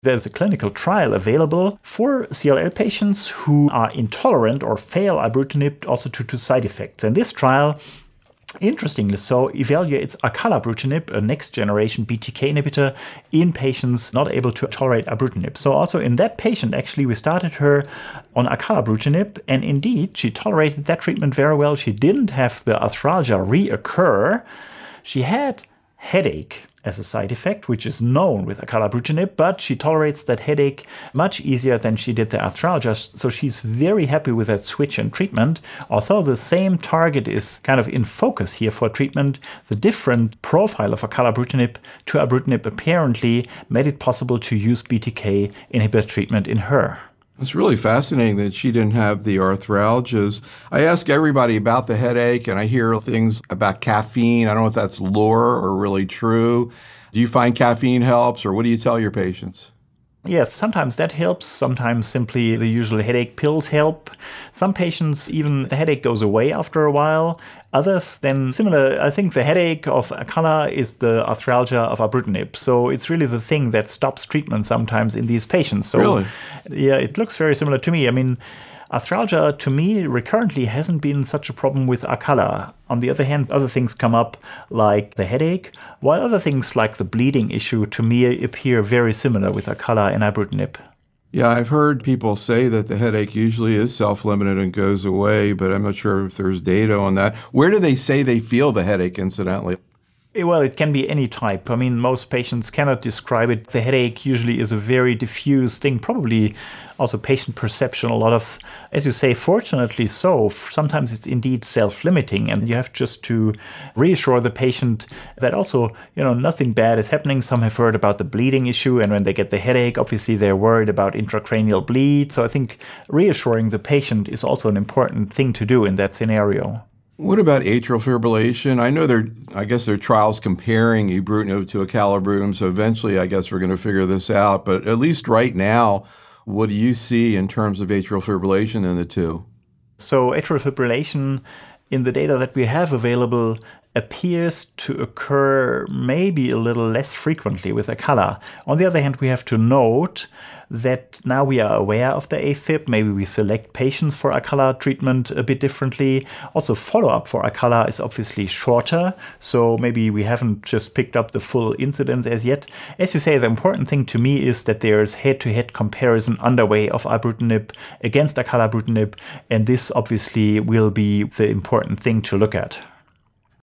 There's a clinical trial available for CLL patients who are intolerant or fail ibrutinib also due to side effects. And this trial, interestingly so, evaluates acalabrutinib, a next-generation BTK inhibitor, in patients not able to tolerate ibrutinib. So also in that patient, actually, we started her on acalabrutinib, and indeed, she tolerated that treatment very well. She didn't have the arthralgia reoccur. She had headache as a side effect, which is known with acalabrutinib, but she tolerates that headache much easier than she did the arthralgia. So she's very happy with that switch in treatment. Although the same target is kind of in focus here for treatment, the different profile of acalabrutinib to ibrutinib apparently made it possible to use BTK inhibitor treatment in her. It's really fascinating that she didn't have the arthralgias. I ask everybody about the headache, and I hear things about caffeine. I don't know if that's lore or really true. Do you find caffeine helps, or what do you tell your patients? Yes, sometimes that helps. Sometimes simply the usual headache pills help. Some patients, even the headache goes away after a while. Others, then similar, I think the headache of acala is the arthralgia of ibrutinib. So it's really the thing that stops treatment sometimes in these patients. So, really? Yeah, it looks very similar to me. I mean, arthralgia, to me, recurrently hasn't been such a problem with acala. On the other hand, other things come up like the headache, while other things like the bleeding issue, to me, appear very similar with acala and ibrutinib. Yeah, I've heard people say that the headache usually is self-limited and goes away, but I'm not sure if there's data on that. Where do they say they feel the headache, incidentally? Well, it can be any type. I mean, most patients cannot describe it. The headache usually is a very diffuse thing, probably also patient perception. A lot of, as you say, fortunately so, sometimes it's indeed self-limiting, and you have just to reassure the patient that also, nothing bad is happening. Some have heard about the bleeding issue, and when they get the headache, obviously they're worried about intracranial bleed. So I think reassuring the patient is also an important thing to do in that scenario. What about atrial fibrillation? I know there are trials comparing ibrutinib to acalabrutinib, so eventually I guess we're going to figure this out. But at least right now, what do you see in terms of atrial fibrillation in the two? So atrial fibrillation, in the data that we have available, appears to occur maybe a little less frequently with acala. On the other hand, we have to note that now we are aware of the AFib. Maybe we select patients for acala treatment a bit differently. Also, follow-up for acala is obviously shorter, so maybe we haven't just picked up the full incidence as yet. As you say, the important thing to me is that there's head-to-head comparison underway of ibrutinib against acalabrutinib, and this obviously will be the important thing to look at.